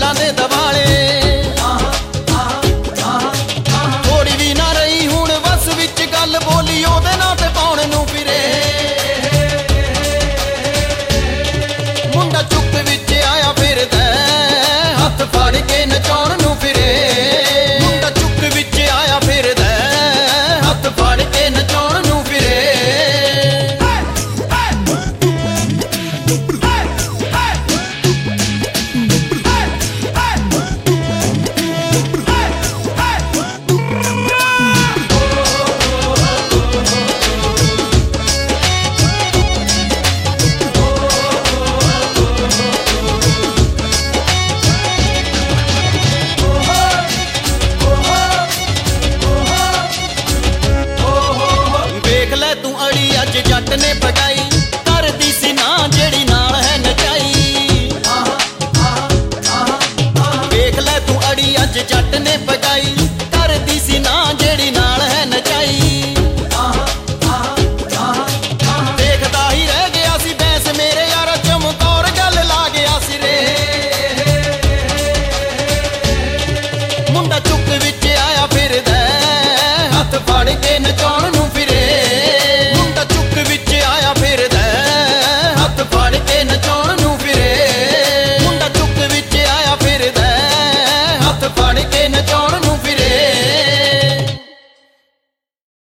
ਗੱਲਾਂ ਦੇ ਦਵਾਲੇ। ਥੋੜੀ ਵੀ ਨਾ ਰਹੀ ਹੁਣ ਵਸ ਵਿੱਚ ਗੱਲ, ਬੋਲੀ ਉਹਦੇ ਨਾਂ ਤੇ ਪਾਉਣ ਨੂੰ ਫਿਰੇ। ਮੁੰਡਾ ਚੁੱਪ ਵਿੱਚ ਆਇਆ ਫਿਰਦਾ, ਹੱਥ ਫੜ ਕੇ ਨਚਾਉਣ ਨੂੰ ਫਿਰੇ। ਮੁੰਡਾ ਚੁੱਪ ਵਿੱਚ ਆਇਆ ਫਿਰਦਾ, ਹੱਥ ਫੜ ਕੇ ਨਚਾਉਣ ਨੂੰ ਫਿਰੇ। ਵੇਖ ਲੈ ਤੂੰ ਅੜੀ ਅੱਜ ਜੱਟ ਨੇ ਪਟਾਈ,